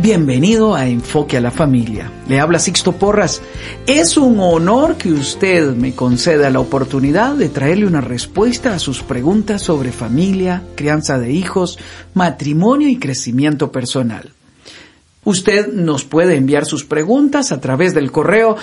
Bienvenido a Enfoque a la Familia. Le habla Sixto Porras. Es un honor que usted me conceda la oportunidad de traerle una respuesta a sus preguntas sobre familia, crianza de hijos, matrimonio y crecimiento personal. Usted nos puede enviar sus preguntas a través del correo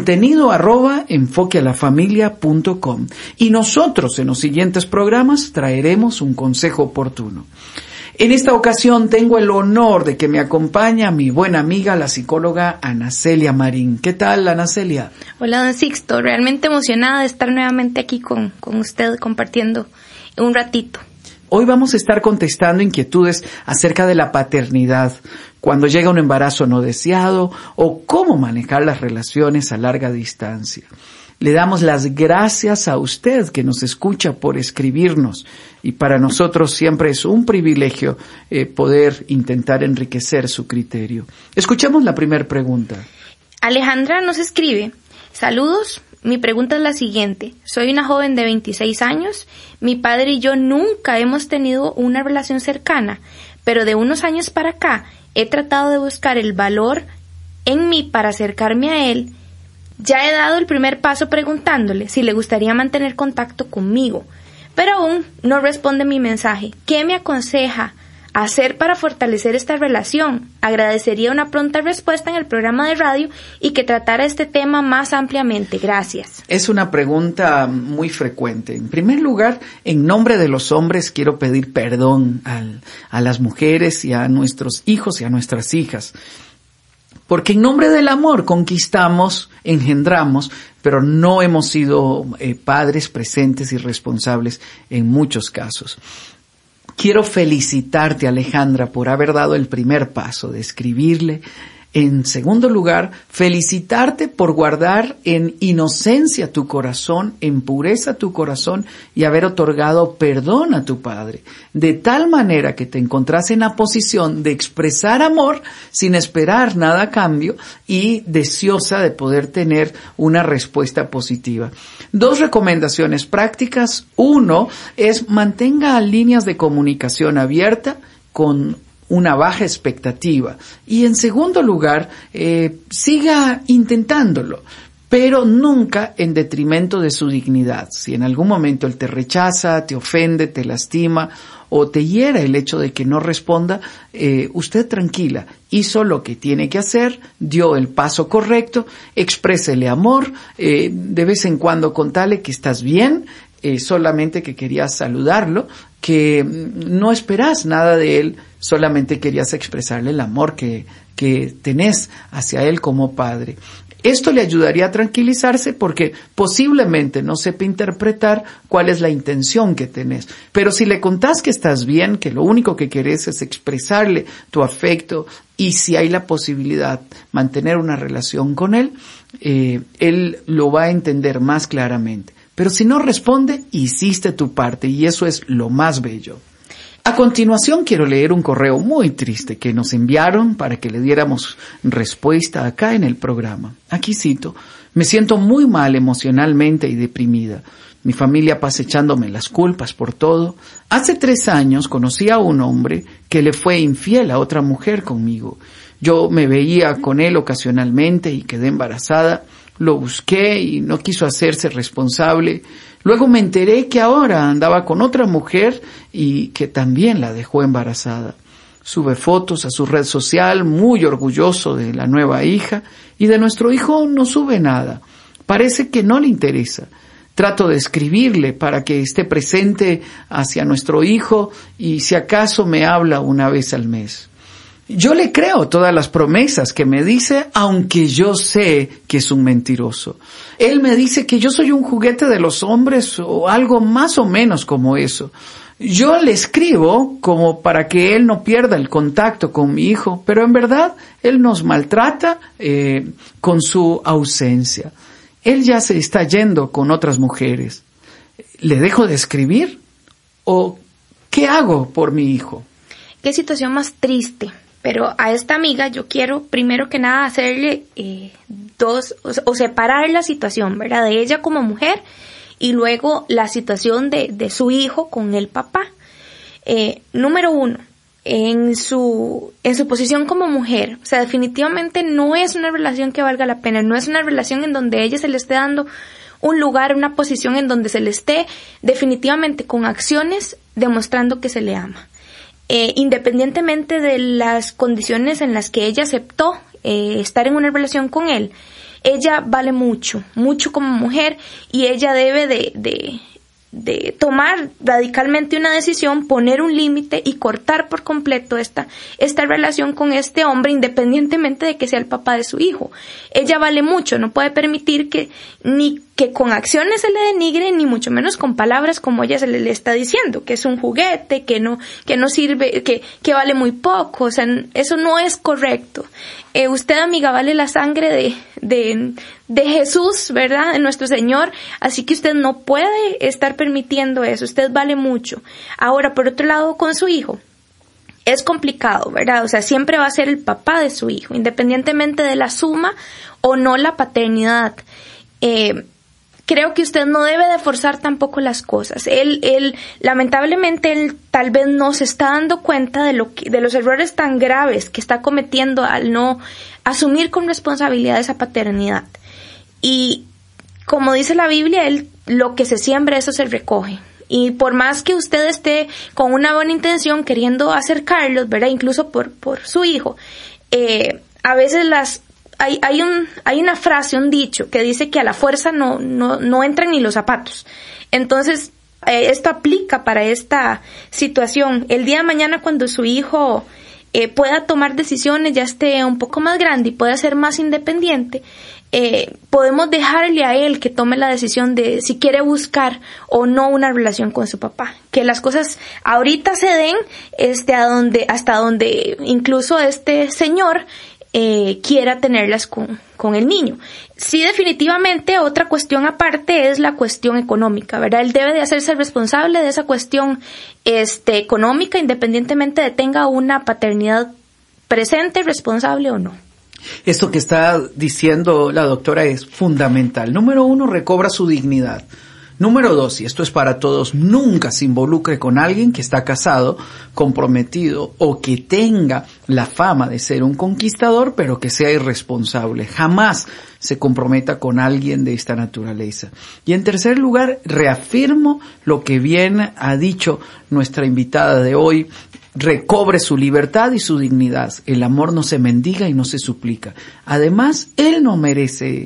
contenido@enfoquealafamilia.com y nosotros en los siguientes programas traeremos un consejo oportuno. En esta ocasión tengo el honor de que me acompañe mi buena amiga, la psicóloga Ana Celia Marín. ¿Qué tal, Ana Celia? Hola, don Sixto. Realmente emocionada de estar nuevamente aquí con usted compartiendo un ratito. Hoy vamos a estar contestando inquietudes acerca de la paternidad, cuando llega un embarazo no deseado o cómo manejar las relaciones a larga distancia. Le damos las gracias a usted que nos escucha por escribirnos y para nosotros siempre es un privilegio poder intentar enriquecer su criterio. Escuchemos la primera pregunta. Alejandra nos escribe: saludos, mi pregunta es la siguiente. Soy una joven de 26 años, mi padre y yo nunca hemos tenido una relación cercana, pero de unos años para acá he tratado de buscar el valor en mí para acercarme a él. Ya he dado el primer paso preguntándole si le gustaría mantener contacto conmigo, pero aún no responde mi mensaje. ¿Qué me aconseja hacer para fortalecer esta relación? Agradecería una pronta respuesta en el programa de radio y que tratara este tema más ampliamente. Gracias. Es una pregunta muy frecuente. En primer lugar, en nombre de los hombres quiero pedir perdón a las mujeres y a nuestros hijos y a nuestras hijas. Porque en nombre del amor conquistamos, engendramos, pero no hemos sido padres presentes y responsables en muchos casos. Quiero felicitarte, Alejandra, por haber dado el primer paso de escribirle. En segundo lugar, felicitarte por guardar en inocencia tu corazón, en pureza tu corazón y haber otorgado perdón a tu padre, de tal manera que te encontrás en la posición de expresar amor sin esperar nada a cambio y deseosa de poder tener una respuesta positiva. 2 recomendaciones prácticas. 1 es mantenga líneas de comunicación abierta con una baja expectativa. Y en segundo lugar, siga intentándolo, pero nunca en detrimento de su dignidad. Si en algún momento él te rechaza, te ofende, te lastima o te hiera el hecho de que no responda, usted tranquila, hizo lo que tiene que hacer, dio el paso correcto, exprésele amor, de vez en cuando contale que estás bien, solamente que querías saludarlo, que no esperas nada de él, solamente querías expresarle el amor que tenés hacia él como padre. Esto le ayudaría a tranquilizarse porque posiblemente no sepa interpretar cuál es la intención que tenés. Pero si le contás que estás bien, que lo único que querés es expresarle tu afecto y si hay la posibilidad mantener una relación con él, él lo va a entender más claramente. Pero si no responde, hiciste tu parte y eso es lo más bello. A continuación quiero leer un correo muy triste que nos enviaron para que le diéramos respuesta acá en el programa. Aquí cito: me siento muy mal emocionalmente y deprimida. Mi familia pasa echándome las culpas por todo. Hace 3 años conocí a un hombre que le fue infiel a otra mujer conmigo. Yo me veía con él ocasionalmente y quedé embarazada. Lo busqué y no quiso hacerse responsable. Luego me enteré que ahora andaba con otra mujer y que también la dejó embarazada. Sube fotos a su red social muy orgulloso de la nueva hija y de nuestro hijo no sube nada. Parece que no le interesa. Trato de escribirle para que esté presente hacia nuestro hijo y si acaso me habla una vez al mes. Yo le creo todas las promesas que me dice, aunque yo sé que es un mentiroso. Él me dice que yo soy un juguete de los hombres o algo más o menos como eso. Yo le escribo como para que él no pierda el contacto con mi hijo, pero en verdad él nos maltrata con su ausencia. Él ya se está yendo con otras mujeres. ¿Le dejo de escribir? ¿O qué hago por mi hijo? Qué situación más triste. Pero a esta amiga yo quiero primero que nada hacerle separar la situación, ¿verdad? De ella como mujer y luego la situación de su hijo con el papá. Número 1, en su posición como mujer. O sea, definitivamente no es una relación que valga la pena, no es una relación en donde ella se le esté dando un lugar, una posición en donde se le esté definitivamente con acciones demostrando que se le ama. Independientemente de las condiciones en las que ella aceptó estar en una relación con él, ella vale mucho, mucho como mujer, y ella debe de tomar radicalmente una decisión, poner un límite y cortar por completo esta relación con este hombre, independientemente de que sea el papá de su hijo. Ella vale mucho, no puede permitir que ni que con acciones se le denigre, ni mucho menos con palabras como ella se le está diciendo, que es un juguete, que no sirve, que vale muy poco. O sea, eso no es correcto. Usted, amiga, vale la sangre de Jesús, ¿verdad? De nuestro Señor. Así que usted no puede estar permitiendo eso. Usted vale mucho. Ahora, por otro lado, con su hijo, es complicado, ¿verdad? O sea, siempre va a ser el papá de su hijo, independientemente de la suma o no la paternidad. Creo que usted no debe de forzar tampoco las cosas. Lamentablemente, él tal vez no se está dando cuenta de los errores tan graves que está cometiendo al no asumir con responsabilidad esa paternidad. Y como dice la Biblia, lo que se siembra, eso se recoge. Y por más que usted esté con una buena intención queriendo acercarlos, ¿verdad? Incluso por su hijo, a veces hay una frase, un dicho que dice que a la fuerza no entran ni los zapatos. Entonces, esto aplica para esta situación. El día de mañana, cuando su hijo pueda tomar decisiones, ya esté un poco más grande y pueda ser más independiente, podemos dejarle a él que tome la decisión de si quiere buscar o no una relación con su papá. Que las cosas ahorita se den hasta donde incluso este señor quiera tenerlas con el niño. Sí, definitivamente otra cuestión aparte es la cuestión económica, ¿verdad? Él debe de hacerse responsable de esa cuestión económica, independientemente de tenga una paternidad presente, responsable o no. Esto que está diciendo la doctora es fundamental. Número 1, recobra su dignidad. Número 2, y esto es para todos, nunca se involucre con alguien que está casado, comprometido o que tenga la fama de ser un conquistador, pero que sea irresponsable. Jamás se comprometa con alguien de esta naturaleza. Y en tercer lugar, reafirmo lo que bien ha dicho nuestra invitada de hoy. Recobre su libertad y su dignidad. El amor no se mendiga y no se suplica. Además, él no merece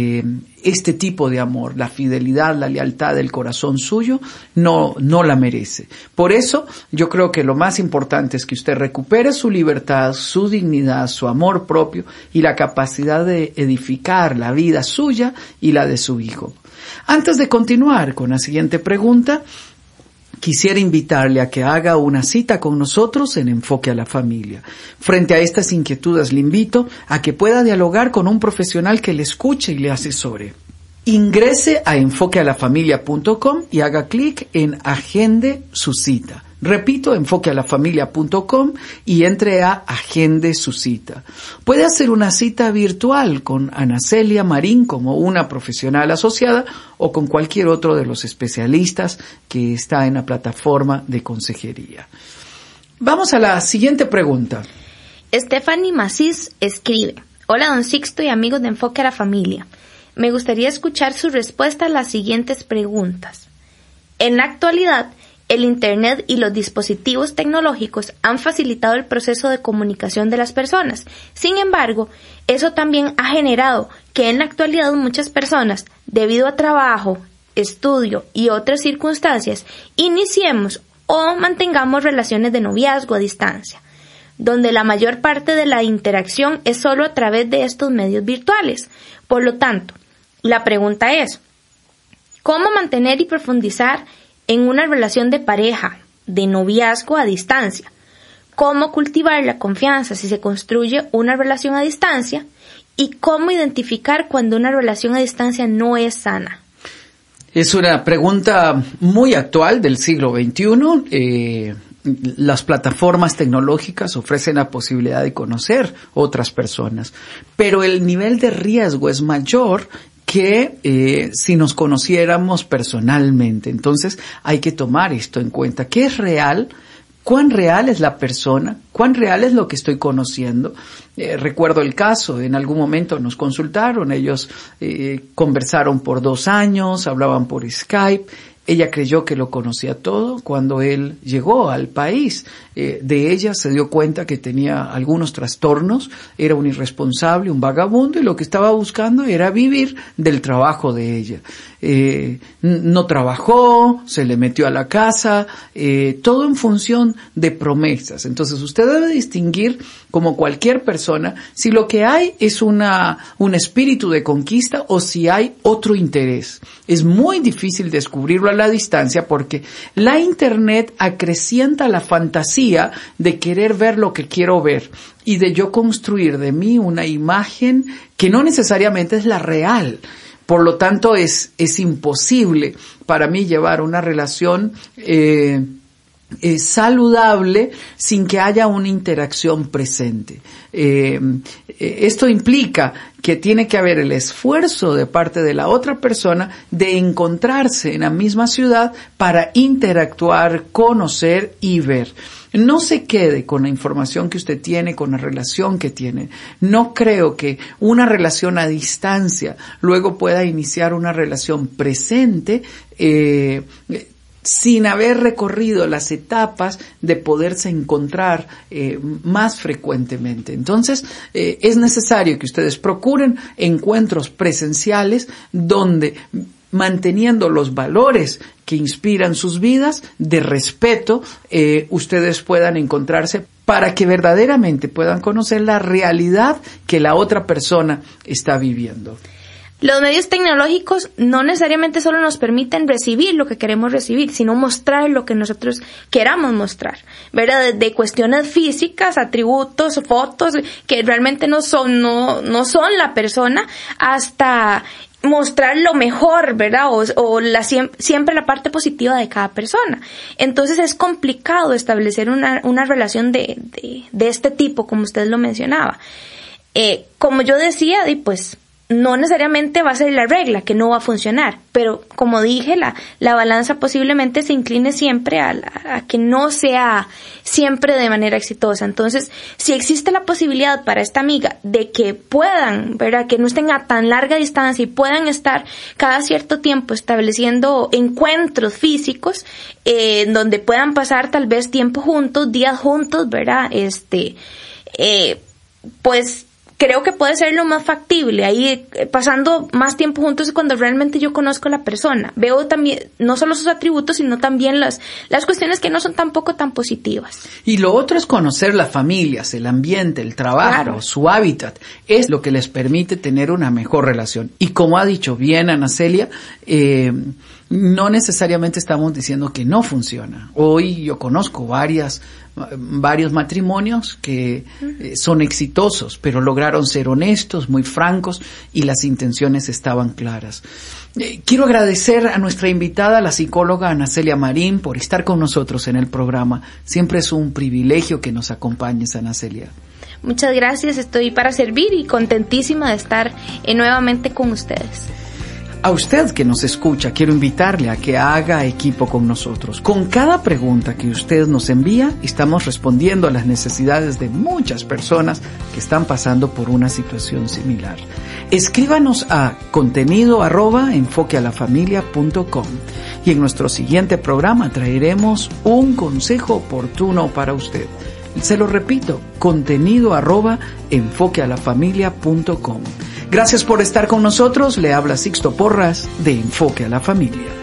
este tipo de amor. La fidelidad, la lealtad del corazón suyo no la merece. Por eso, yo creo que lo más importante es que usted recupere su libertad, su dignidad, su amor propio y la capacidad de edificar la vida suya y la de su hijo. Antes de continuar con la siguiente pregunta, quisiera invitarle a que haga una cita con nosotros en Enfoque a la Familia. Frente a estas inquietudes le invito a que pueda dialogar con un profesional que le escuche y le asesore. Ingrese a enfoquealafamilia.com y haga clic en Agende su cita. Repito, enfoquealafamilia.com y entre a Agende su cita. Puede hacer una cita virtual con Ana Celia Marín como una profesional asociada o con cualquier otro de los especialistas que está en la plataforma de consejería. Vamos a la siguiente pregunta. Stephanie Macís escribe: Hola, don Sixto y amigos de Enfoque a la Familia. Me gustaría escuchar su respuesta a las siguientes preguntas. En la actualidad, el Internet y los dispositivos tecnológicos han facilitado el proceso de comunicación de las personas. Sin embargo, eso también ha generado que en la actualidad muchas personas, debido a trabajo, estudio y otras circunstancias, iniciemos o mantengamos relaciones de noviazgo a distancia, donde la mayor parte de la interacción es solo a través de estos medios virtuales. Por lo tanto, la pregunta es: ¿cómo mantener y profundizar en una relación de pareja, de noviazgo a distancia? ¿Cómo cultivar la confianza si se construye una relación a distancia? ¿Y cómo identificar cuando una relación a distancia no es sana? Es una pregunta muy actual del siglo XXI. Las plataformas tecnológicas ofrecen la posibilidad de conocer otras personas, pero el nivel de riesgo es mayor que si nos conociéramos personalmente. Entonces hay que tomar esto en cuenta. ¿Qué es real? ¿Cuán real es la persona? ¿Cuán real es lo que estoy conociendo? Recuerdo el caso, en algún momento nos consultaron, ellos conversaron por 2 años, hablaban por Skype. Ella creyó que lo conocía todo. Cuando él llegó al país, de ella se dio cuenta que tenía algunos trastornos, era un irresponsable, un vagabundo, y lo que estaba buscando era vivir del trabajo de ella. No trabajó, se le metió a la casa, todo en función de promesas. Entonces usted debe distinguir, como cualquier persona, si lo que hay es un espíritu de conquista o si hay otro interés. Es muy difícil descubrirlo a la distancia porque la Internet acrecienta la fantasía de querer ver lo que quiero ver y de yo construir de mí una imagen que no necesariamente es la real. Por lo tanto, es imposible para mí llevar una relación saludable sin que haya una interacción presente. Esto implica que tiene que haber el esfuerzo de parte de la otra persona de encontrarse en la misma ciudad para interactuar, conocer y ver. No se quede con la información que usted tiene, con la relación que tiene. No creo que una relación a distancia luego pueda iniciar una relación presente sin haber recorrido las etapas de poderse encontrar más frecuentemente. Entonces, es necesario que ustedes procuren encuentros presenciales donde, manteniendo los valores que inspiran sus vidas de respeto, ustedes puedan encontrarse para que verdaderamente puedan conocer la realidad que la otra persona está viviendo. Los medios tecnológicos no necesariamente solo nos permiten recibir lo que queremos recibir, sino mostrar lo que nosotros queramos mostrar, ¿verdad? De cuestiones físicas, atributos, fotos que realmente no son la persona, hasta mostrar lo mejor, ¿verdad? O siempre la parte positiva de cada persona. Entonces es complicado establecer una relación de este tipo, como usted lo mencionaba. Como yo decía, pues no necesariamente va a ser la regla, que no va a funcionar, pero como dije, la balanza posiblemente se incline siempre a que no sea siempre de manera exitosa. Entonces, si existe la posibilidad para esta amiga de que puedan, ¿verdad?, que no estén a tan larga distancia y puedan estar cada cierto tiempo estableciendo encuentros físicos, donde puedan pasar tal vez tiempo juntos, días juntos, ¿verdad?, pues creo que puede ser lo más factible. Ahí pasando más tiempo juntos es cuando realmente yo conozco a la persona. Veo también no solo sus atributos, sino también las cuestiones que no son tampoco tan positivas. Y lo otro es conocer las familias, el ambiente, el trabajo, claro, su hábitat. Es lo que les permite tener una mejor relación. Y como ha dicho bien Ana Celia, no necesariamente estamos diciendo que no funciona. Hoy yo conozco varios matrimonios que son exitosos, pero lograron ser honestos, muy francos, y las intenciones estaban claras. Quiero agradecer a nuestra invitada, la psicóloga Ana Celia Marín, por estar con nosotros en el programa. Siempre es un privilegio que nos acompañes, Ana Celia. Muchas gracias, estoy para servir y contentísima de estar nuevamente con ustedes. A usted que nos escucha, quiero invitarle a que haga equipo con nosotros. Con cada pregunta que usted nos envía, estamos respondiendo a las necesidades de muchas personas que están pasando por una situación similar. Escríbanos a contenido@enfoquealafamilia.com y en nuestro siguiente programa traeremos un consejo oportuno para usted. Se lo repito, contenido@enfoquealafamilia.com. Gracias por estar con nosotros. Le habla Sixto Porras de Enfoque a la Familia.